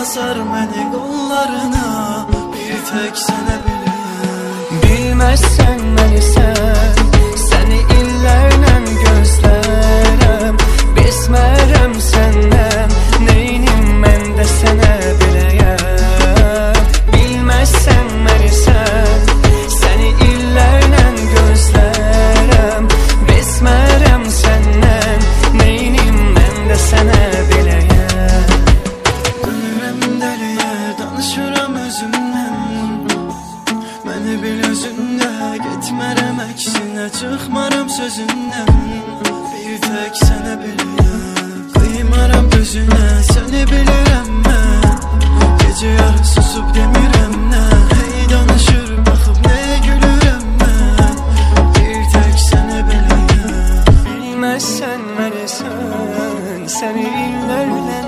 basar məni qollarına, bir tək sənə bilirəm. Bilməzsən məni sən, səni illərlə gözlərəm. Bezmərəm səndən, neynim mən də sənə biləyəm. Bilməzsən məni sən, səni illərlə gözlərəm. Bezmərəm səndən, neynim mən də sənə biləyəm. Ölürəm dəliyə, danışıram özümdən. Məni bil özündə, getmərəm əksinə, çıxmaram sözündən. Bir tək sənə bilirəm, qıymaram gözünə, səni bilirəm mən. Gecə yarı susub demirəm nə, hey danışır baxıb nə gülürəm mən. Bir tək sənə bilirəm. Bilməzsən məni sən, səni illərlə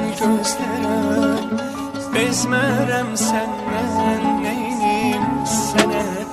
gözlərəm. Bezmərəm səndən, neynim sənə